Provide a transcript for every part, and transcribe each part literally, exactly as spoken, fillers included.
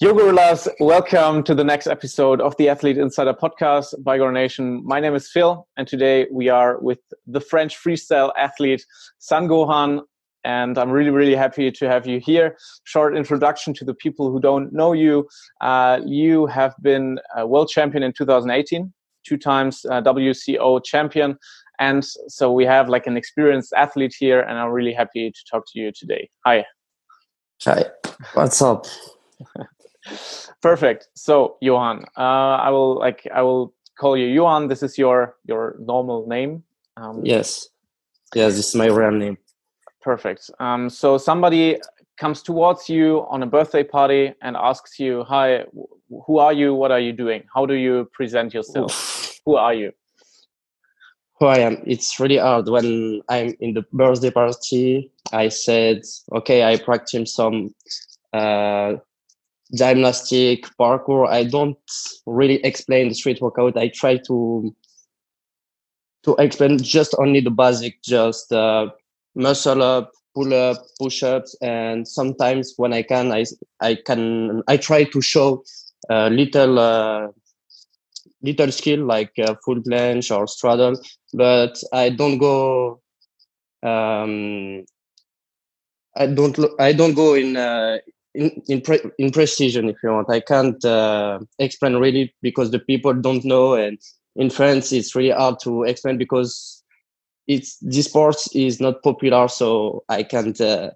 Yo Gorillas, welcome to the next episode of the Athlete Insider podcast by Gorilla Nation. My name is Phil, and today we are with the French freestyle athlete San Gohan, and I'm really, really happy to have you here. Short introduction to the people who don't know you. Uh, you have been a world champion in two thousand eighteen, two times uh, W C O champion, and so we have like an experienced athlete here, and I'm really happy to talk to you today. Hi. Hi, what's up? Perfect. So, Johan, uh, I will like I will call you Johan. This is your your normal name. Um, yes, yes, this is my real name. Perfect. Um, so somebody comes towards you on a birthday party and asks you, "Hi, who are you? What are you doing? How do you present yourself? Oof. Who are you?" Who I am. It's really hard when I'm in the birthday party. I said, "Okay, I practice some." Uh, gymnastic, parkour. I don't really explain the street workout. I try to to explain just only the basic, just uh, muscle up, pull up, push ups, and sometimes when I can, I I can I try to show a little uh, little skill like uh, full planche or straddle, but I don't go. Um, I don't I don't go in. Uh, In in, pre- in precision, if you want, I can't uh, explain really because the people don't know, and in France it's really hard to explain because it's this sport is not popular, so I can't uh,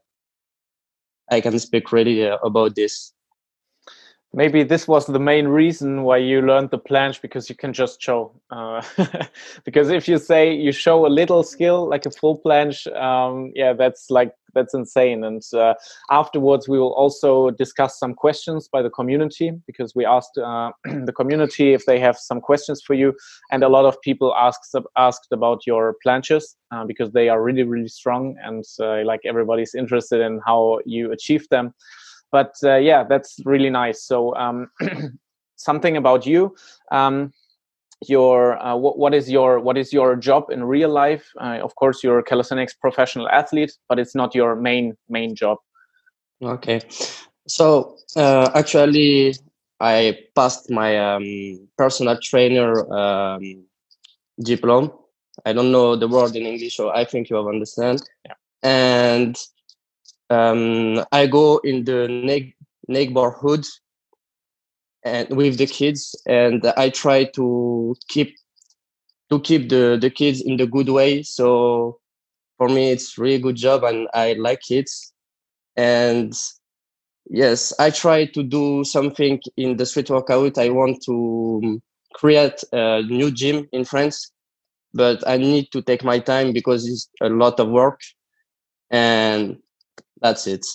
I can speak really uh, about this. Maybe this was the main reason why you learned the planche, because you can just show. Uh, because if you say you show a little skill, like a full planche, um, yeah, that's like that's insane. And uh, afterwards, we will also discuss some questions by the community, because we asked uh, the community if they have some questions for you, and a lot of people asked asked about your planches uh, because they are really really strong, and uh, like everybody's interested in how you achieve them. But uh, yeah, that's really nice. So um, something about you. Um, your uh, what, what is your what is your job in real life? Uh, of course, you're a calisthenics professional athlete, but it's not your main main job. Okay, so uh, actually, I passed my um, personal trainer um, diploma. I don't know the word in English, so I think you have understand. Yeah. And um, I go in the ne- neighborhood and with the kids, and I try to keep to keep the the kids in the good way. So for me, it's really good job, and I like it. And yes, I try to do something in the street workout. I want to create a new gym in France, but I need to take my time because it's a lot of work, and that's it.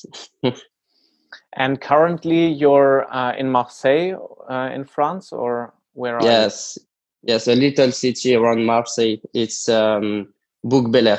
And currently, you're uh, in Marseille, uh, in France, or where are yes. you? Yes, a little city around Marseille. It's um, Bouc-Bel-Air.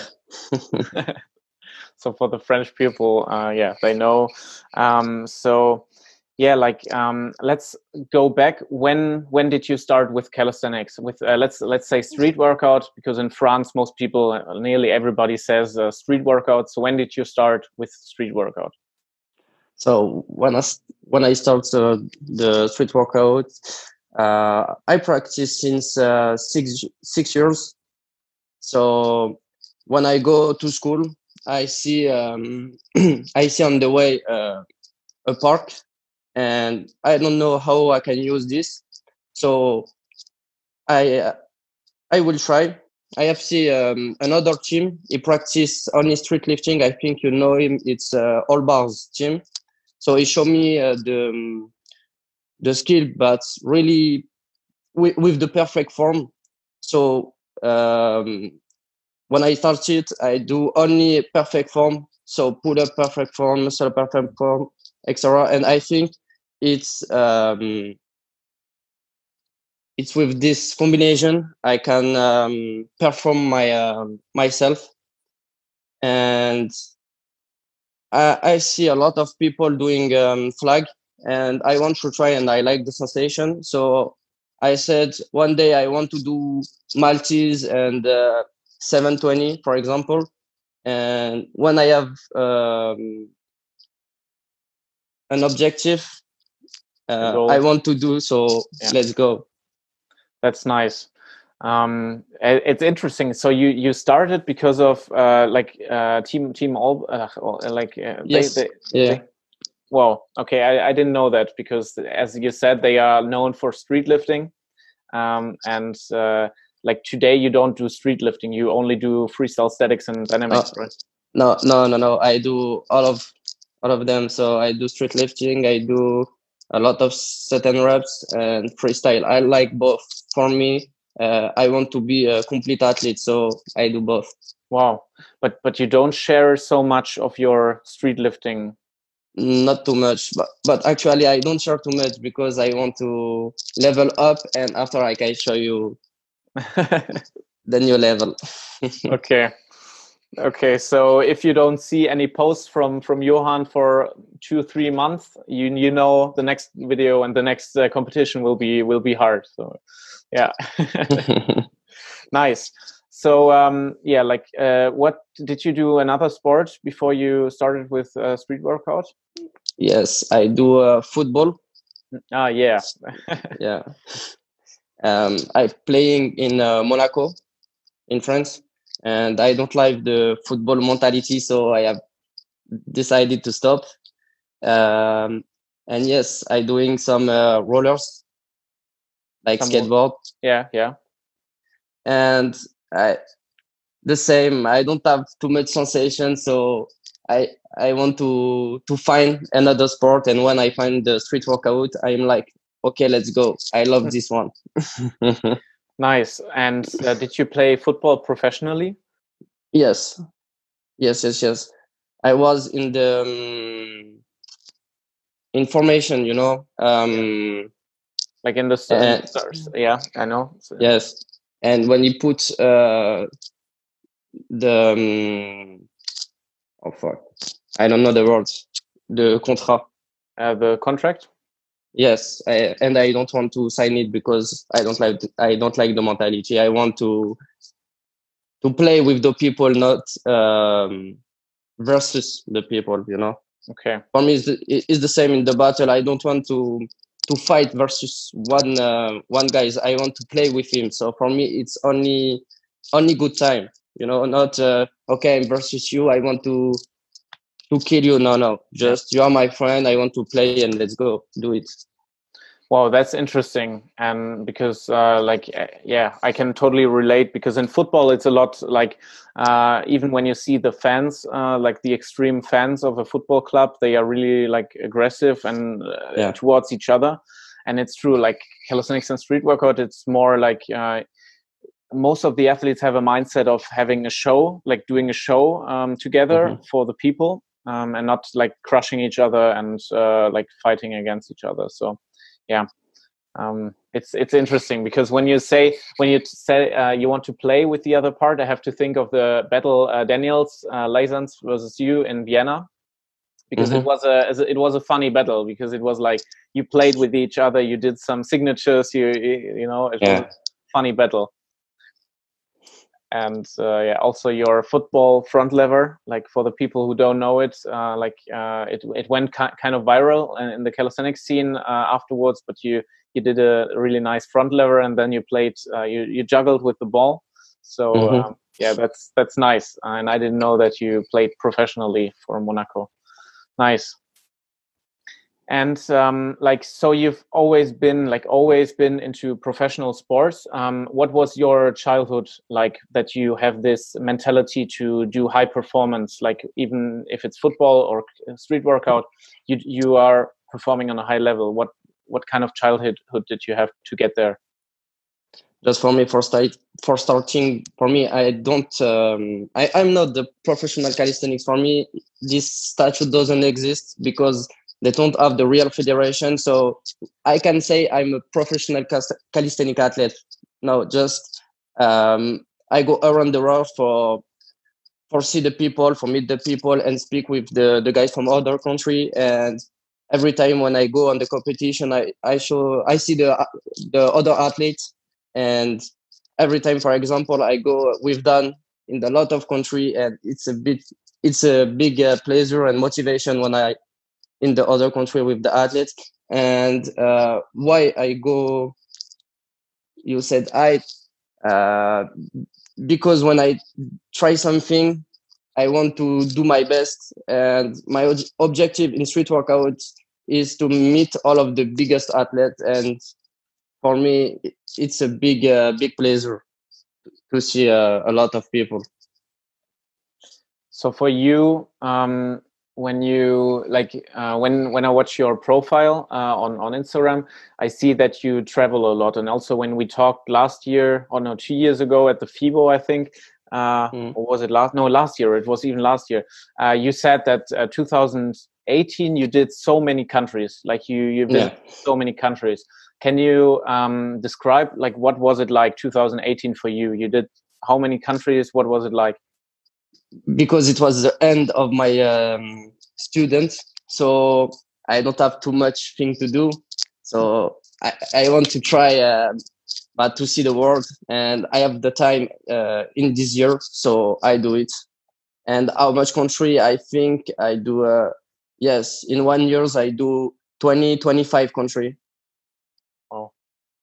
So for the French people, uh, yeah, they know. Um, so yeah, like um, let's go back. When when did you start with calisthenics? With uh, let's let's say street workout, because in France most people, uh, nearly everybody says uh, street workout. So when did you start with street workout? So when I when I start uh, the street workout, uh, I practice since uh, six six years. So when I go to school, I see um, I see on the way uh, a park, and I don't know how I can use this. So I uh, I will try. I have seen um, another team. He practice only street lifting. I think you know him. It's uh, All Bars team. So he showed me uh, the um, the skill, but really with, with the perfect form. So um, when I started, I do only perfect form. So pull up perfect form, muscle up perfect form, et cetera. And I think it's um, it's with this combination I can um, perform my uh, myself. And I, I see a lot of people doing um, flag, and I want to try, and I like the sensation. So I said one day I want to do Maltese and uh, seven twenty, for example. And when I have um, an objective, uh, I want to do. So yeah. Let's go. That's nice. Um, it's interesting. So you you started because of uh, like uh, team team all uh, like uh, yes they, they, yeah. They, well, okay, I, I didn't know that because as you said, they are known for street lifting, um, and uh, like today you don't do street lifting. You only do freestyle statics and dynamics, uh, right? No, no, no, no. I do all of all of them. So I do street lifting. I do a lot of set and reps and freestyle. I like both. For me, uh, I want to be a complete athlete, so I do both. Wow, but but you don't share so much of your street lifting. Not too much, but but actually I don't share too much because I want to level up, and after I can show you the new level. Okay. Okay, so if you don't see any posts from from Johan for two three months, you you know the next video and the next uh, competition will be will be hard. So, yeah, nice. So um, yeah, like uh, what did you do another sport before you started with uh, street workout? Yes, I do uh, football. Ah, yeah, yeah. Um, I'm playing in uh, Monaco, in France. And I don't like the football mentality, so I have decided to stop. Um, and yes, I'm doing some uh, rollers, like some skateboard. Yeah, yeah. And I, the same. I don't have too much sensation, so I I want to to find another sport. And when I find the street workout, I'm like, okay, let's go. I love this one. Nice. And uh, did you play football professionally? Yes, yes, yes, yes. I was in the um, information, you know, um, yeah. like in the uh, stars. Yeah, I know. So, yes, and when you put uh, the um, oh fuck, I don't know the words. The contrat. Uh, the contract. Yes, I, and I don't want to sign it because I don't like I don't like the mentality. I want to to play with the people, not um, versus the people. You know. Okay. For me, it's the, it's the same in the battle. I don't want to to fight versus one uh, one guys. I want to play with him. So for me, it's only only good time. You know, not uh, okay. I'm versus you. I want to to kill you. No, no. Just you are my friend. I want to play and let's go do it. Wow, that's interesting. And because uh, like, yeah, I can totally relate because in football, it's a lot like, uh, even when you see the fans, uh, like the extreme fans of a football club, they are really like aggressive and uh, yeah. towards each other. And it's true, like calisthenics and street workout, it's more like, uh, most of the athletes have a mindset of having a show, like doing a show um, together mm-hmm. for the people um, and not like crushing each other and uh, like fighting against each other. So, yeah, um, it's it's interesting because when you say when you say uh, you want to play with the other part, I have to think of the battle uh, Daniels uh, Leisans versus you in Vienna, because mm-hmm. it was a it was a funny battle because it was like you played with each other, you did some signatures, you you know, it yeah. was a funny battle. And uh, yeah, also your football front lever, like for the people who don't know it, uh, like uh, it it went ki- kind of viral in the calisthenics scene uh, afterwards. But you you did a really nice front lever, and then you played uh, you you juggled with the ball. So mm-hmm. um, yeah, that's that's nice. And I didn't know that you played professionally for Monaco. Nice. And um, like, so you've always been like always been into professional sports. Um, what was your childhood like that you have this mentality to do high performance? Like even if it's football or street workout, you you are performing on a high level. What what kind of childhood did you have to get there? Just for me, for start for starting, for me, I don't. Um, I I'm not the professional calisthenics. For me, this statue doesn't exist because they don't have the real federation. So I can say I'm a professional calisthenic athlete. No, just um, I go around the world for for see the people, for meet the people, and speak with the, the guys from other country. And every time when I go on the competition, I, I show I see the the other athletes. And every time, for example, I go with Dan in a lot of country, and it's a bit it's a big uh, pleasure and motivation when I in the other country with the athletes. And uh, why I go, you said height, uh, because when I try something, I want to do my best. And my ob- objective in street workouts is to meet all of the biggest athletes. And for me, it- it's a big, uh, big pleasure to see uh, a lot of people. So for you, um, when you like uh, when when I watch your profile uh, on on Instagram, I see that you travel a lot, and also when we talked last year or no two years ago at the FIBO, I think, uh, Mm. or was it last? No, last year. It was even last year. Uh, you said that uh, two thousand eighteen you did so many countries, like you you visited Yeah. so many countries. Can you um, describe like what was it like two thousand eighteen for you? You did how many countries? What was it like? Because it was the end of my um, student, so I don't have too much thing to do. So I, I want to try uh, but to see the world, and I have the time uh, in this year, so I do it. And how much country? I think I do. Uh, yes, in one years I do twenty, twenty-five country. Oh.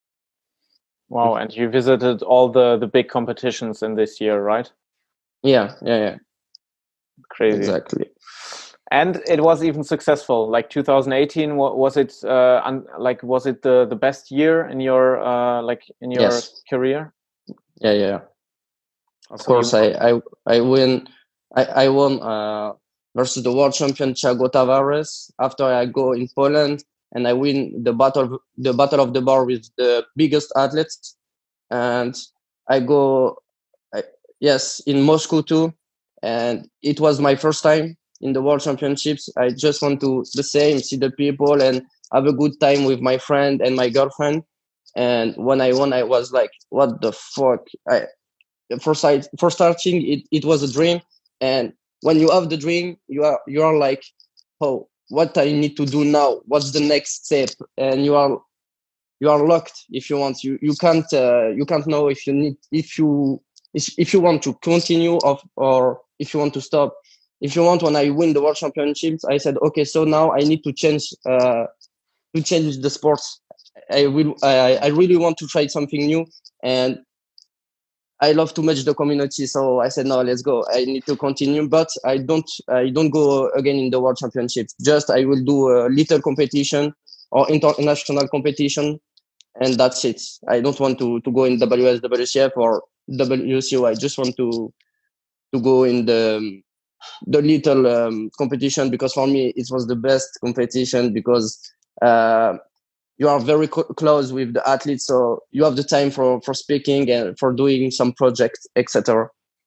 Wow, and you visited all the the big competitions in this year, right? Yeah, yeah, yeah. Crazy. Exactly. And it was even successful. Like two thousand eighteen, was it uh, un, like was it the the best year in your uh, like in your Yes. career? Yeah, yeah. Of So course, you, I I I win. I I won uh, versus the world champion Thiago Tavares. After I go in Poland and I win the battle the battle of the bar with the biggest athletes, and I go I, yes in Moscow too, and it was my first time in the world championships. I just want to the same see the people and have a good time with my friend and my girlfriend. And when I won, I was like, "What the fuck!" I for side for starting it, it was a dream, and when you have the dream you are you are like, oh, what I need to do now, what's the next step, and you are you are locked. If you want, you you can't uh, you can't know if you need if you if, if you want to continue of or if you want to stop. If you want, when I win the world championships, I said, okay, so now I need to change uh to change the sports. I will i i really want to try something new, and I love too much the community, so I said no, let's go. I need to continue, but I don't. I don't go again in the world championships. Just I will do a little competition or international competition, and that's it. I don't want to to go in W S W C F or W C O. I just want to to go in the the little um, competition, because for me it was the best competition, because uh, you are very co- close with the athletes, so you have the time for for speaking and for doing some projects, etc.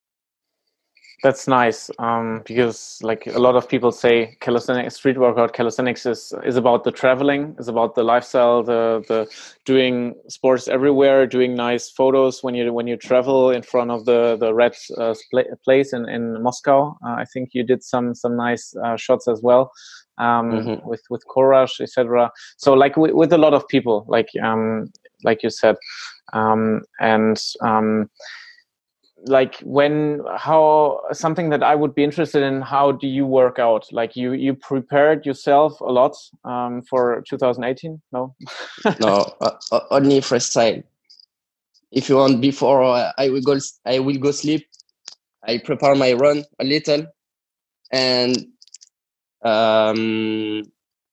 that's nice um, because like a lot of people say calisthenics, street workout calisthenics is is about the traveling, is about the lifestyle, the the doing sports everywhere, doing nice photos when you when you travel in front of the the red uh, place in in Moscow. Uh, I think you did some some nice uh, shots as well um, Mm-hmm. with with Courage, et cetera. So like with, with a lot of people, like um, like you said, um, and um, like when how something that I would be interested in, how do you work out? Like you you prepared yourself a lot um, for two thousand eighteen? No. No, uh, uh, only freestyle. If you want, before uh, I will go, I will go sleep. I prepare my run a little, and um,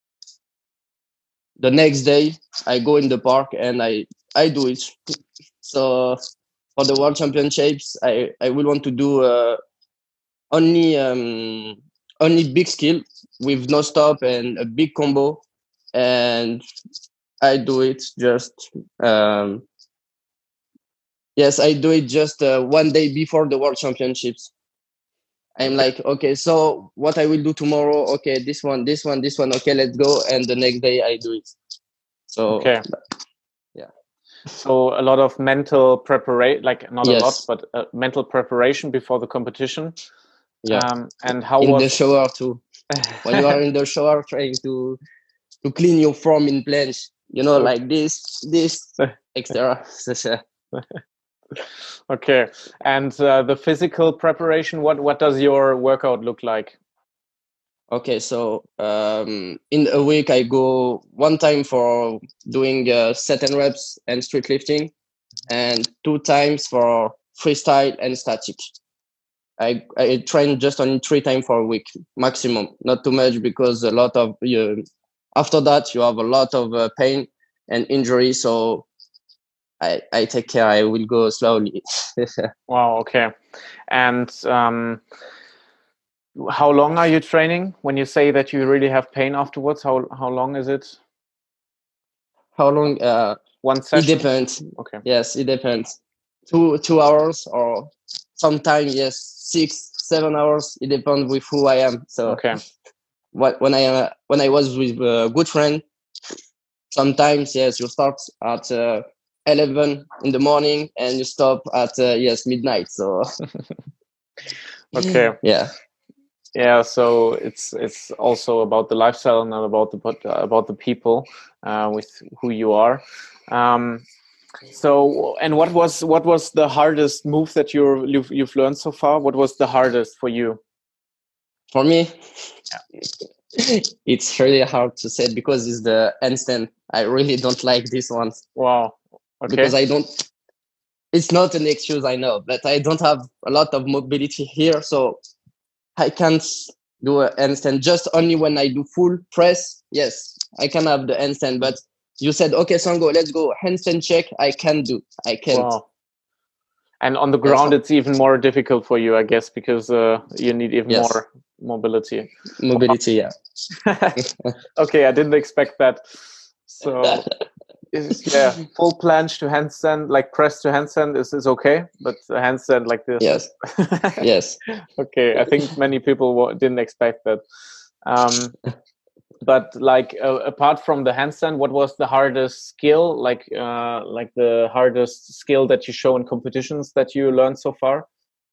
the next day I go in the park and I I do it. So for the world championships, I I will want to do uh, only um, only big skill with no stop and a big combo, and I do it just um, yes, I do it just uh, one day before the world championships. I'm Okay. like, okay, so what I will do tomorrow? Okay, this one, this one, this one. Okay, let's go. And the next day I do it. So Okay. yeah. So a lot of mental preparation, like not a lot, Yes. but uh, mental preparation before the competition. Yeah. Um, and how In the was? shower too. When you are in the shower trying to to clean your form in planche, you know, like this, this, et cetera. Okay, and uh, the physical preparation. What what does your workout look like? Okay, so um, in a week I go one time for doing uh, set and reps and street lifting, and two times for freestyle and static. I, I train just only three times for a week maximum, not too much, because a lot of you, after that you have a lot of uh, pain and injury. So I, I take care. I will go slowly. Wow. Okay. And um, how long are you training? When you say that you really have pain afterwards, how how long is it? How long? Uh, One it session? depends. Okay. Yes, it depends. Two two hours or sometimes yes six seven hours. It depends with who I am. So Okay. what when I uh, when I was with a good friend, sometimes yes you start at uh, eleven in the morning and you stop at uh, yes midnight. So Okay. yeah. Yeah. So it's it's also about the lifestyle, not about the but about the people uh, with who you are. Um, so and what was what was the hardest move that you're you've, you've learned so far? What was the hardest for you? For me, it's really hard to say because it's the handstand. I really don't like this one Wow. Okay. because I don't. It's not an excuse, I know, but I don't have a lot of mobility here, so I can't do a handstand. Just only when I do full press, yes, I can have the handstand. But you said, okay, Sango, let's go handstand check. I can do. I can't. Wow. And on the Yes, ground, it's even more difficult for you, I guess, because uh, you need even yes, more mobility. mobility. Yeah. Okay, I didn't expect that. So, is, yeah, full planche to handstand, like press to handstand, is is okay, but a handstand like this. Yes. Yes. Okay, I think many people wa- didn't expect that. Um, but like uh, apart from the handstand, what was the hardest skill? Like uh, like the hardest skill that you show in competitions that you learned so far?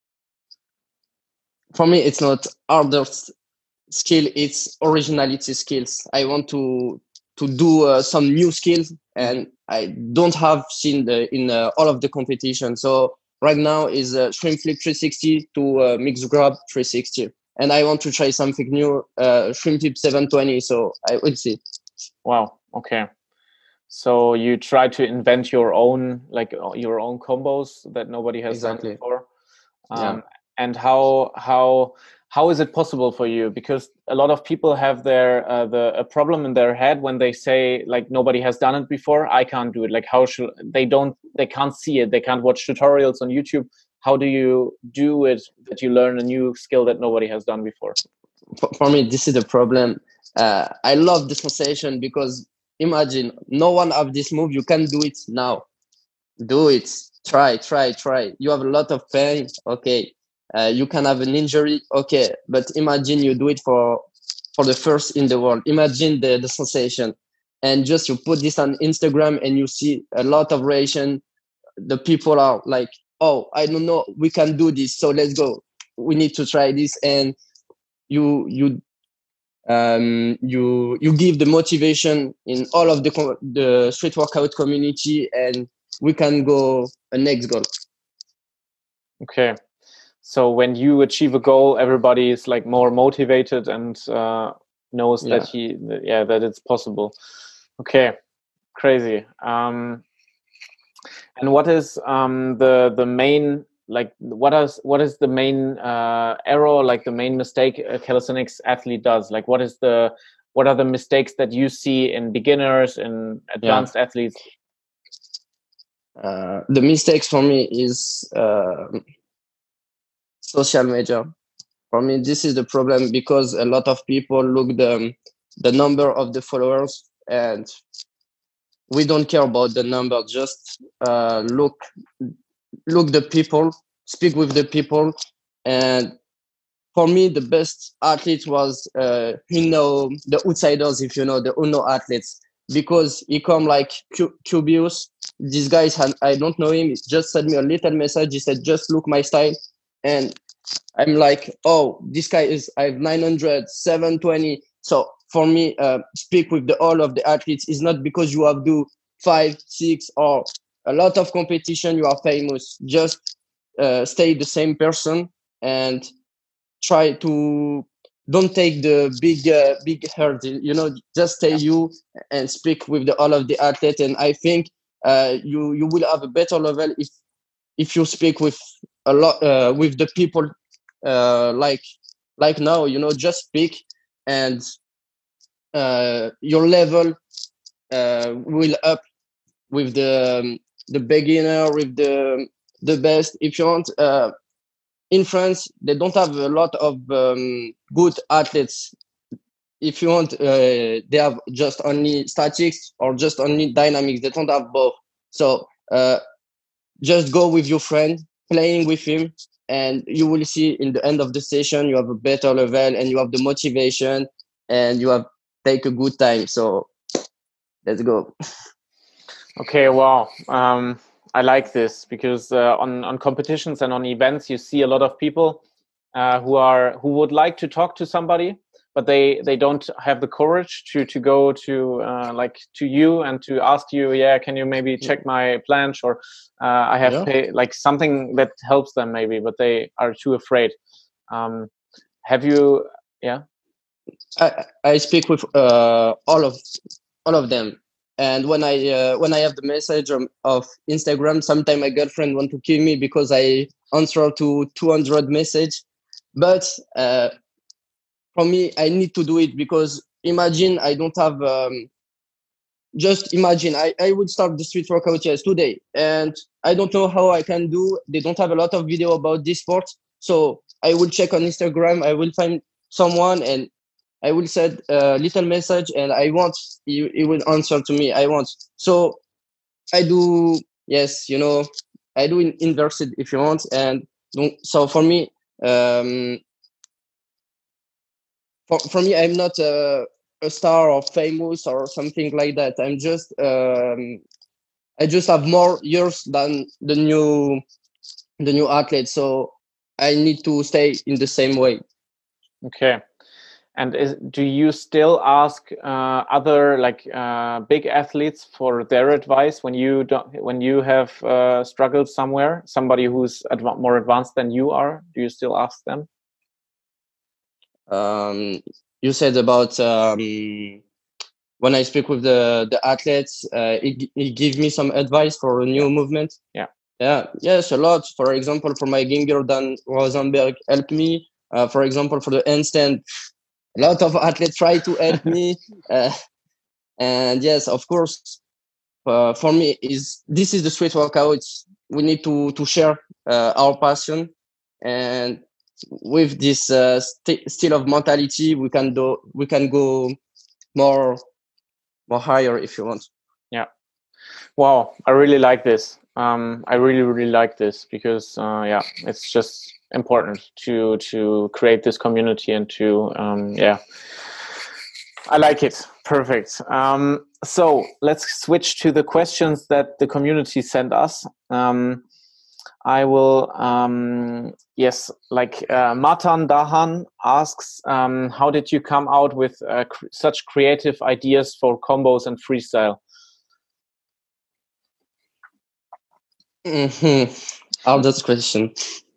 For me, it's not harder skill, it's originality skills. I want to to do uh, some new skills, and I don't have seen the in uh, all of the competition. So right now is uh, shrimp flip three sixty to uh, mixed grab three sixty, and I want to try something new, uh, shrimp flip seven twenty. So I will see. Wow. Okay. So you try to invent your own, like uh, your own combos that nobody has done Exactly. before. Yeah. Um, and how how how is it possible for you? Because a lot of people have their uh, the a problem in their head when they say like nobody has done it before. I can't do it. Like how should they don't they can't see it. They can't watch tutorials on YouTube. How do you do it that you learn a new skill that nobody has done before? For, for me, this is the problem. Uh, I love the sensation because imagine no one have this move. You can do it now. Do it. Try, try, try. You have a lot of pain. Okay. Uh, you can have an injury. Okay. But imagine you do it for for the first in the world. Imagine the, the sensation. And just you put this on Instagram and you see a lot of reaction. The people are like, oh, I don't know, we can do this. So let's go. We need to try this. And you you um, you you give the motivation in all of the the street workout community, and we can go a next goal. Okay. So when you achieve a goal, everybody is like more motivated and uh, knows Yeah. that he, yeah, that it's possible. Okay, crazy. Um, and what is um, the the main like what is what is the main uh, error, like the main mistake a calisthenics athlete does? Like what is the what are the mistakes that you see in beginners and advanced Yeah. athletes? Uh, the mistakes for me is uh, social media. For me, this is the problem because a lot of people look the the number of the followers, and we don't care about the number. Just uh, look look the people, speak with the people, and for me, the best athlete was, uh, you know, the outsiders, if you know, the Uno athletes, because he come like Q- Cubius. This guy, I don't know him, he just sent me a little message. He said, just look my style. And I'm like, oh, this guy is, I have nine hundred, seven twenty. So for me, uh, speak with the all of the athletes is not because you have do five, six, or a lot of competition, you are famous. Just uh, stay the same person and try to don't take the big uh, big herd, you know, just stay Yeah. you and speak with the all of the athletes. And I think uh, you you will have a better level if if you speak with a lot uh, with the people uh, like like now, you know, just speak, and uh, your level uh, will up with the um, the beginner, with the the best. If you want, uh, in France, they don't have a lot of um, good athletes. If you want, uh, they have just only statics or just only dynamics. They don't have both. So uh, just go with your friend, playing with him, and you will see in the end of the session you have a better level, and you have the motivation, and you have take a good time. So let's go. Okay, wow. Um, I like this because uh, on on competitions and on events, you see a lot of people uh, who are who would like to talk to somebody, but they they don't have the courage to to go to uh, like to you and to ask you, yeah, can you maybe check my planche, or uh, I have Yeah. pay, like something that helps them maybe, but they are too afraid. Um, have you? Yeah. I, I speak with uh, all of all of them, and when I uh, when I have the message of, of Instagram, sometimes my girlfriend want to kill me because I answer to two hundred message, but uh, for me, I need to do it because imagine I don't have. Um, just imagine I, I would start the street workout yes today, and I don't know how I can do. They don't have a lot of video about this sport, so I will check on Instagram. I will find someone, and I will send a little message, and I want you. It will answer to me. I want. So I do. Yes, you know, I do in, inverse it if you want, and don't, so for me, um, for for me, I'm not a, a star or famous or something like that. I'm just. Um, I just have more years than the new the new athlete, so I need to stay in the same way. Okay. And is, do you still ask uh, other like uh, big athletes for their advice when you don't, when you have uh, struggled somewhere? Somebody who's adv- more advanced than you are, do you still ask them? Um, you said about um, when I speak with the the athletes, uh, it, it gives me some advice for a new Yeah. movement. Yeah. Yeah, yes, a lot. For example, for my Ginger, Dan Rosenberg helped me. Uh, for example, for the handstand, a lot of athletes try to help me. Uh, and yes, of course, uh, for me is this is the street workout. We need to to share uh, our passion, and with this uh, st- still of mentality, we can do we can go more more higher if you want. Yeah. Wow, I really like this. Um, I really, really like this because uh, yeah, it's just important to to create this community and to um, yeah. I like it. Perfect. Um, so let's switch to the questions that the community sent us. Um, I will, um, yes, like uh, Matan Dahan asks, um, how did you come out with uh, cr- such creative ideas for combos and freestyle? Mm-hmm. Hardest question.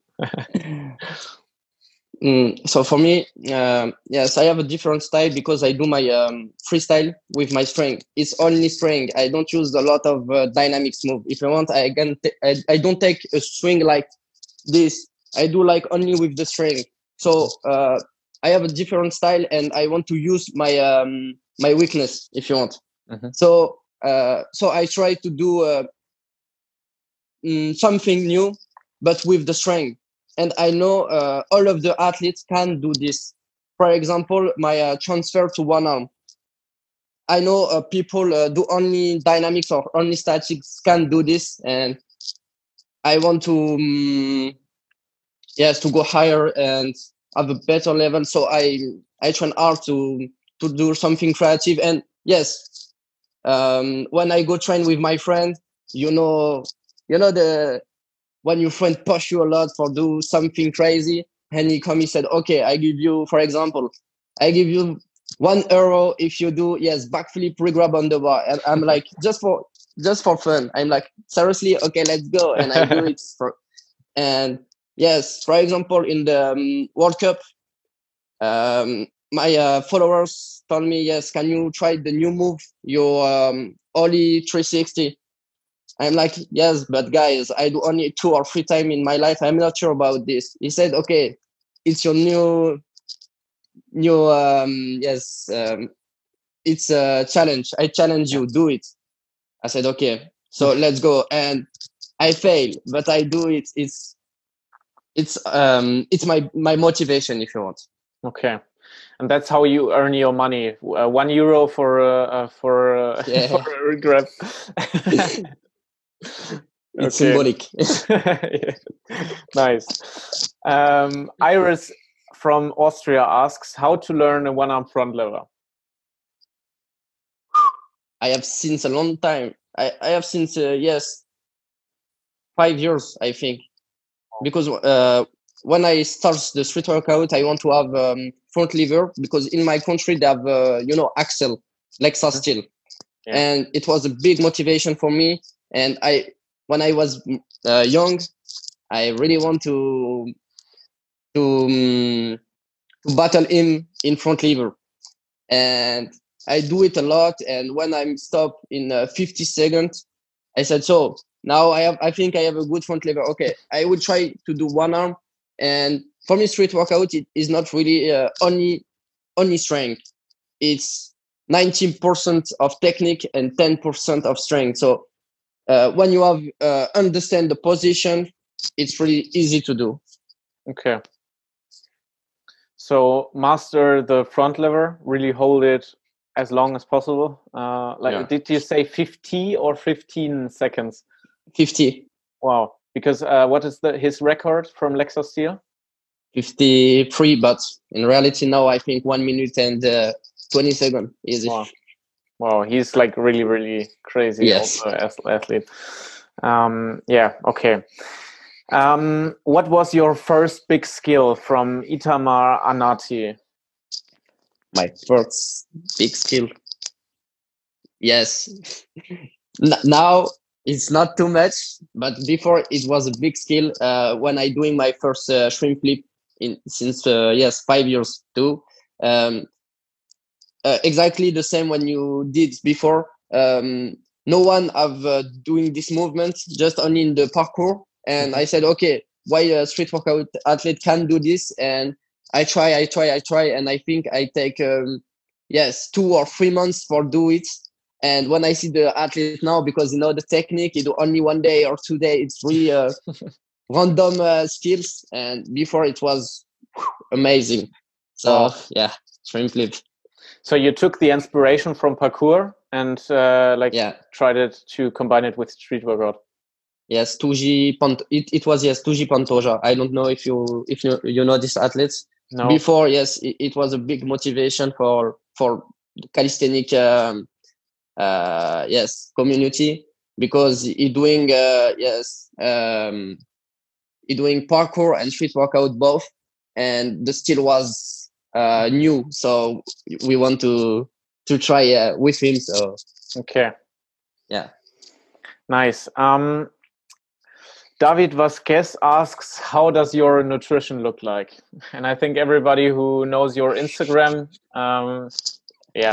Mm, so for me, um, yes, I have a different style because I do my um, freestyle with my string. It's only string. I don't use a lot of uh, dynamics move. If I want, I can. T- I, I don't take a string like this. I do like only with the string. So uh, I have a different style, and I want to use my um, my weakness. If you want, Mm-hmm. so uh, so I try to do uh, mm, something new, but with the string. And I know uh, all of the athletes can do this. For example, my uh, transfer to one arm. I know uh, people uh, do only dynamics or only statics can do this, and I want to um, yes to go higher and have a better level. So I I train hard to to do something creative. And yes, um, when I go train with my friend, you know, you know the when your friend push you a lot for do something crazy, and he come, he said, okay, I give you, for example, I give you one euro if you do yes backflip regrab on the bar. And I'm like, just for just for fun. I'm like, seriously, okay, let's go. And I do it for and yes, for example, in the um, World Cup, um, my uh, followers told me, yes, can you try the new move, your um, Ollie three sixty? I'm like, yes, but guys, I do only two or three times in my life. I'm not sure about this. He said, okay, it's your new, new, um, yes, um, it's a challenge. I challenge you, do it. I said, okay, so let's go. And I fail, but I do it. It's, it's, um, it's my, my motivation, if you want. Okay. And that's how you earn your money. Uh, one euro for uh, uh, for uh, Yeah. for a regret. It's symbolic. Nice. Um, Iris from Austria asks how to learn a one-arm front lever. I have since a long time. I, I have since uh, yes, five years I think, because uh, when I start the street workout, I want to have um, front lever because in my country they have uh, you know axle, Lexa Mm-hmm. steel, Yeah. and it was a big motivation for me. And I, when I was uh, young, I really want to to um, to battle him in front lever, and I do it a lot. And when I'm stopped in uh, fifty seconds, I said, so now I have, I think I have a good front lever. Okay, I will try to do one arm. And for me, street workout, it is not really uh, only only strength. It's nineteen percent of technique and ten percent of strength. So uh, when you have uh, understand the position, it's really easy to do. Okay. So master the front lever, really hold it as long as possible. Uh, like, Yeah. did you say fifty or fifteen seconds? fifty. Wow. Because uh, what is the his record from Lexa Steel? fifty-three, but in reality now I think one minute and uh, twenty seconds. Easy. Wow. Wow, he's like really, really crazy. Yes. Also as athlete. Um, yeah. Okay. Um, what was your first big skill from Itamar Anati? My first big skill. Yes. Now it's not too much, but before it was a big skill uh, when I doing my first uh, shrimp flip in since uh, yes five years too. Um, uh, exactly the same when you did before. Um, no one have uh, doing this movement, just only in the parkour. And I said, okay, why a street workout athlete can do this? And I try, I try, I try, and I think I take um, yes two or three months for do it. And when I see the athlete now, because you know the technique, you do only one day or two days. It's really uh, random uh, skills, and before it was whew, amazing. So wow. Yeah, shrimp flip. So you took the inspiration from parkour and uh, like yeah. tried it to combine it with street workout. Yes, Tuji Pant. It, it was yes Tuji Pantoja. I don't know if you if you you know these athletes. No. Before yes, it, it was a big motivation for for calisthenic um, uh, yes community because he doing uh, yes um, he doing parkour and street workout both, and the style was uh, new, so we want to to try uh, with him. So okay, yeah, nice. Um, David Vasquez asks, how does your nutrition look like? And I think everybody who knows your Instagram, um, yeah.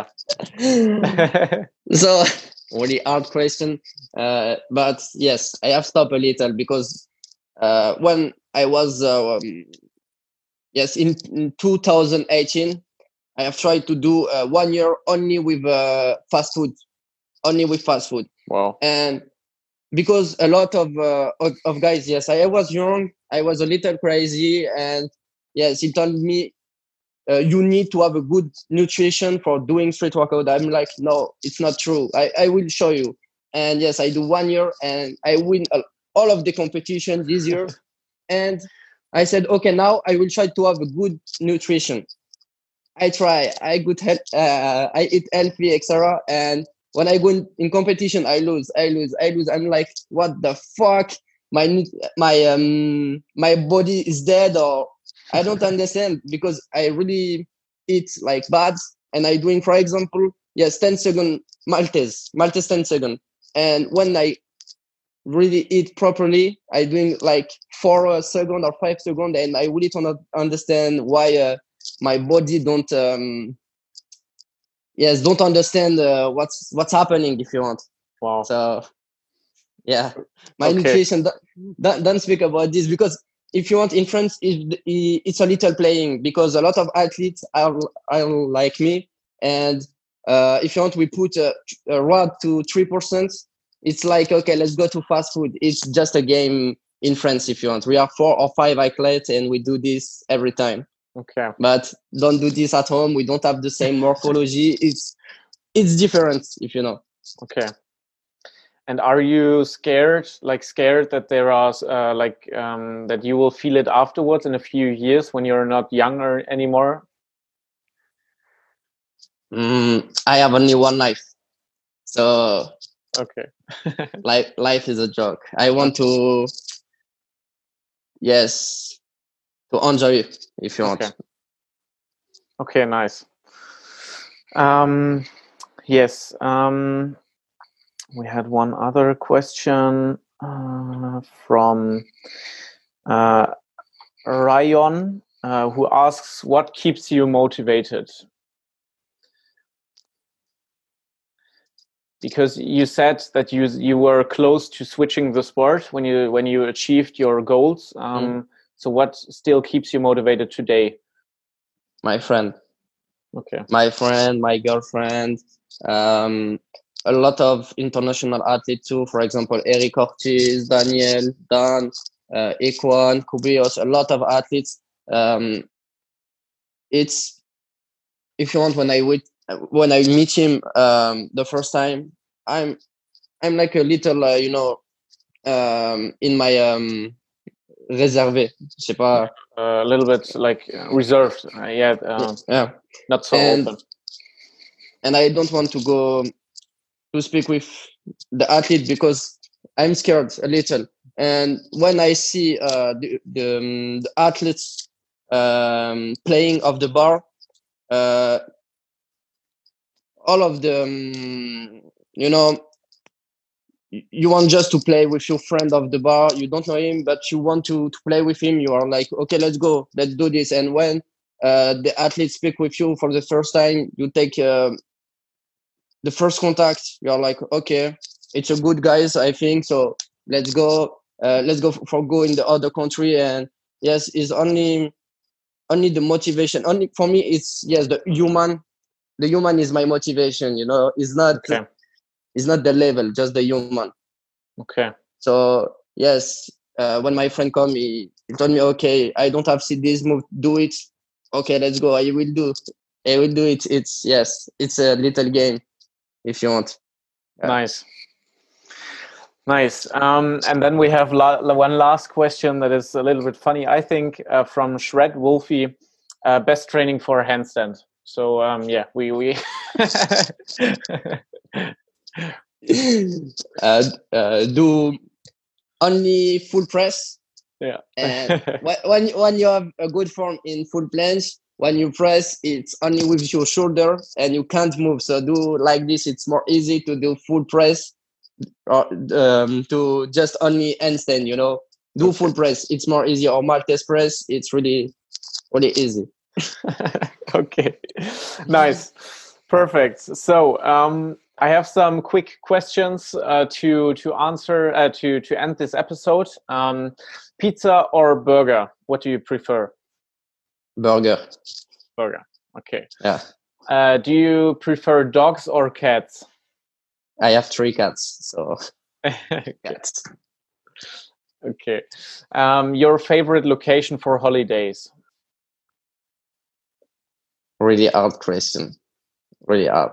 So, really hard question. Uh, but yes, I have stopped a little because uh, when I was, uh, um, yes, in, in two thousand eighteen, I have tried to do uh, one year only with uh, fast food, only with fast food. Wow. And because a lot of, uh, of of guys, yes, I was young, I was a little crazy, and yes, he told me uh, you need to have a good nutrition for doing street workout. I'm like, no, it's not true. I, I will show you. And yes, I do one year and I win all of the competition this year. And I said, okay, now I will try to have a good nutrition. I try, I good health, uh, I eat healthy, et cetera. And when I go in, in competition, I lose, I lose, I lose. I'm like, what the fuck? My my um my body is dead, or I don't understand, because I really eat like bad, and I doing, for example, yes, ten second Maltese, Maltese ten second, and when I really eat properly, I doing like four uh, second or five second, and I really don't understand why. Uh, my body don't um, yes don't understand uh, what's what's happening, if you want. Wow. So yeah, my Okay. nutrition don't, don't, don't speak about this, because if you want, in France it, it's a little playing, because a lot of athletes are, are like me, and uh, if you want, we put a, a rod to three percent. It's like, okay, let's go to fast food. It's just a game in France. If you want, we are four or five athletes and we do this every time. Okay. But don't do this at home. We don't have the same morphology. It's it's different, if you know. Okay. And are you scared, like scared that there are uh, like um, that you will feel it afterwards in a few years when you're not younger anymore? Mm, I have only one life, so okay. life life is a joke. I want to, yes, to enjoy it, if you okay. want. Okay, nice. Um, yes. Um, we had one other question uh, from uh, Rayon, uh, who asks, "What keeps you motivated?" Because you said that you you were close to switching the sport when you when you achieved your goals. Um, mm. So what still keeps you motivated today? My friend. Okay. My friend, my girlfriend, um, a lot of international athletes too. For example, Eric Ortiz, Daniel, Dan, uh, Equan, Kubios, a lot of athletes. Um, it's, if you want, when I wait, when I meet him um, the first time, I'm I'm like a little, uh, you know, um, in my um, réservé. Je sais pas. Uh, a little bit like reserved. Uh, yeah. Uh, yeah. Not so and, open. And I don't want to go to speak with the athlete because I'm scared a little. And when I see uh, the, the, um, the athletes um, playing off the bar, uh, all of them, you know, you want just to play with your friend of the bar. You don't know him, but you want to, to play with him. You are like, okay, let's go, let's do this. And when uh, the athletes speak with you for the first time, you take uh, the first contact. You're like, okay, it's a good guys, I think. So let's go. Uh, let's go for, for go in the other country. And yes, it's only only the motivation. Only for me, it's yes, the human. The human is my motivation. You know, it's not. Okay. It's not the level, just the human. Okay. So yes, uh, when my friend come, he, he told me, okay, I don't have see this move, do it. Okay, let's go. I will do. I will do it. It's yes, it's a little game, if you want. Yeah. Nice. Nice. Um, and then we have la one last question that is a little bit funny, I think, uh, from Shred Wolfie. Uh, best training for a handstand. So um, yeah, we we. uh, uh, do only full press. Yeah. And when when you have a good form in full planche, when you press, it's only with your shoulder and you can't move. So do like this. It's more easy to do full press or um, to just only handstand. You know, do okay. full press. It's more easy. Or Maltese press. It's really really easy. Okay, nice, perfect. So um, I have some quick questions uh, to to answer uh, to to end this episode. Um, pizza or burger? What do you prefer? Burger. Burger. Okay. Yeah. Uh, do you prefer dogs or cats? I have three cats, so okay. cats. Okay. Um, your favorite location for holidays? Really hard question. Really hard.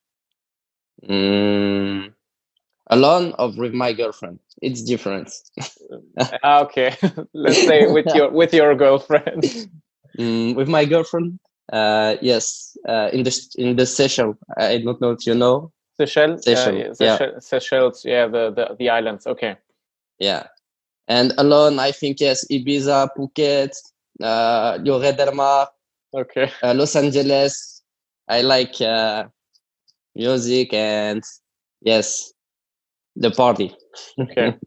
Mm, alone or with my girlfriend? It's different. Okay, let's say with your with your girlfriend. Mm, with my girlfriend, uh, yes. Uh, in the in the Seychelles, I don't know if you know. Seychelles, Seychelles, uh, yeah. yeah. Seychelles, yeah, the, the the islands. Okay. Yeah, and alone, I think yes, Ibiza, Phuket, uh, Lloret del Mar. Okay. Uh, Los Angeles. I like uh, music and yes, the party. Okay.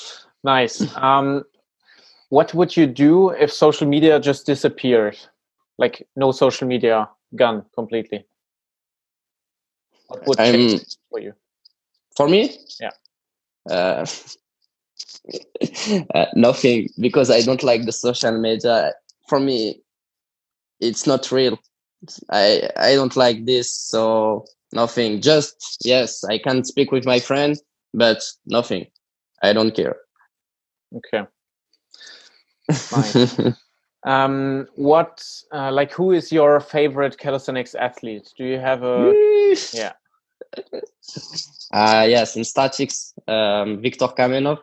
Nice. Um, what would you do if social media just disappeared? like no social media, gone completely? What would I'm, change for you? For me? Yeah. Uh, uh, nothing, because I don't like the social media. For me, it's not real. I I don't like this, so nothing. Just yes, I can speak with my friend, but nothing. I don't care. Okay. Nice. um, what uh, like who is your favorite calisthenics athlete? Do you have a yeah? Uh yes, in statics, um, Viktor Kamenov.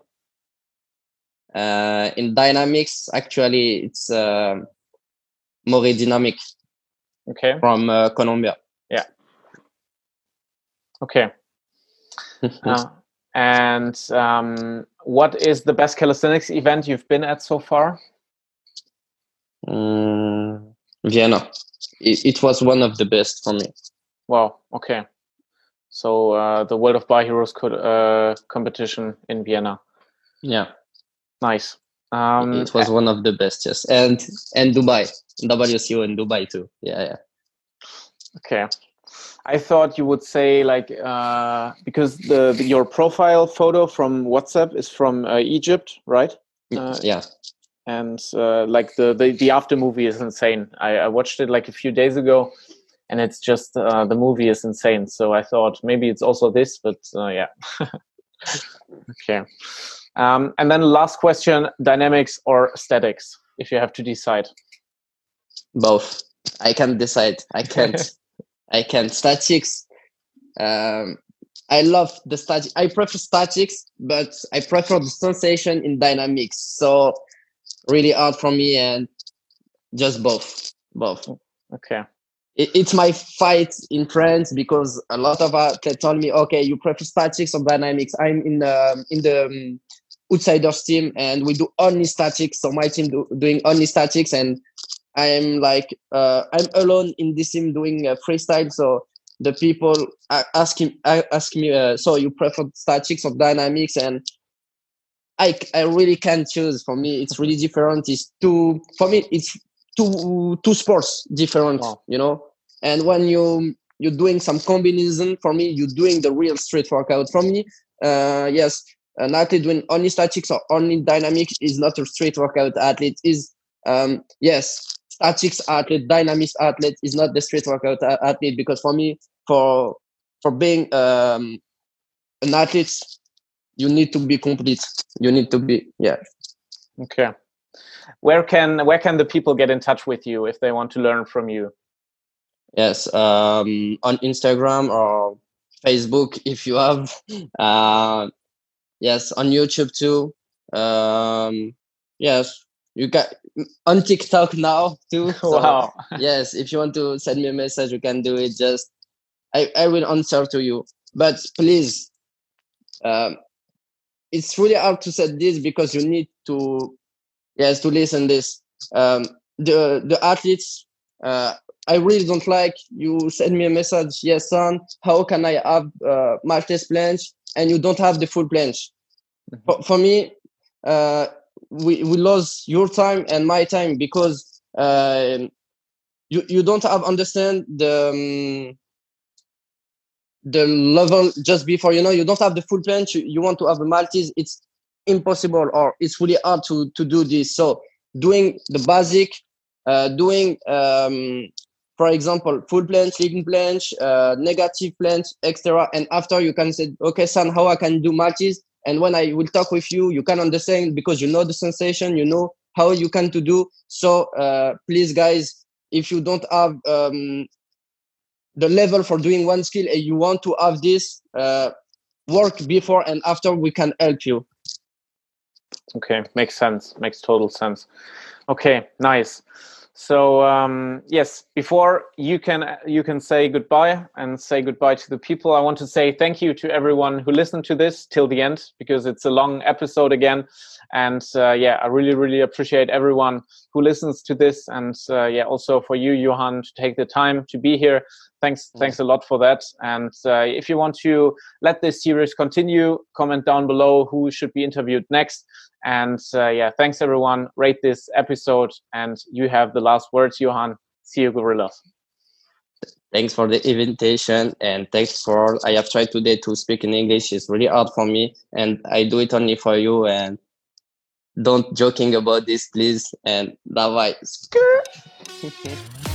Uh, in dynamics, actually, it's uh, Mori Dynamic. Okay. From uh, Colombia. Yeah. Okay. uh, and um, what is the best calisthenics event you've been at so far? Um, Vienna. It, it was one of the best for me. Wow. Okay. So uh, the World of Bar Heroes could, uh, competition in Vienna. Yeah. Nice. Um, it was one of the best, yes. And and Dubai, W C O in Dubai too. Yeah, yeah. Okay. I thought you would say like uh, because the, the your profile photo from WhatsApp is from uh, Egypt, right? Uh, yeah. And uh, like the, the the after movie is insane. I, I watched it like a few days ago, and it's just uh, the movie is insane. So I thought maybe it's also this, but uh, yeah. Okay. Um, and then last question: dynamics or statics? If you have to decide. Both. I can't decide. I can't. I can't. Statics. Um, I love the static. I prefer statics, but I prefer the sensation in dynamics. So really hard for me, and just both. Both. Okay. It, it's my fight in France, because a lot of athletes told me, okay, you prefer statics or dynamics. I'm in the in the um, outsiders team, and we do only statics. So my team do, doing only statics, and I'm like uh, I'm alone in this team doing uh, freestyle. So the people are asking ask me, uh, so you prefer statics or dynamics? And I I really can't choose. For me, it's really different. It's two for me. It's two two sports different. Wow. You know. And when you you're doing some combination, for me, you're doing the real street workout. For me, uh, yes, an athlete doing only statics or only dynamics is not a street workout athlete. Is um, yes, statics athlete, dynamics athlete is not the street workout athlete. Because for me, for for being um, an athlete, you need to be complete. You need to be yeah. Okay. Where can where can the people get in touch with you if they want to learn from you? Yes, um, on Instagram or Facebook if you have. Uh, yes, on YouTube too. Um, yes, you got on TikTok now too. So, wow. Yes, if you want to send me a message, you can do it. Just I, I will answer to you. But please, um, it's really hard to say this, because you need to yes to listen this. Um, the the athletes. Uh, I really don't like you send me a message. Yes, son. How can I have uh, Maltese planche and you don't have the full planche? Mm-hmm. For, for me, uh, we we lost your time and my time, because uh, you you don't have understand the um, the level just before. You know, you don't have the full planche. You, you want to have a Maltese. It's impossible, or it's really hard to to do this. So doing the basic, uh, doing um, for example, full planche, leading planche, uh, negative planche, et cetera. And after you can say, okay, son, how I can do Maltese? And when I will talk with you, you can understand, because you know the sensation, you know how you can to do. So uh, please, guys, if you don't have um, the level for doing one skill and you want to have this, uh, work before and after, we can help you. Okay, makes sense. Makes total sense. Okay, nice. So um, yes, before you can you can say goodbye and say goodbye to the people, I want to say thank you to everyone who listened to this till the end, because it's a long episode again. And uh, yeah, I really, really appreciate everyone who listens to this. And uh, yeah, also for you, Johan, to take the time to be here. Thanks, thanks a lot for that. And uh, if you want to let this series continue, comment down below who should be interviewed next. And uh, yeah, thanks everyone. Rate this episode, and you have the last words, Johan. See you, gorillas. Thanks for the invitation, and thanks for, I have tried today to speak in English. It's really hard for me, and I do it only for you, and don't joking about this, please, and bye bye.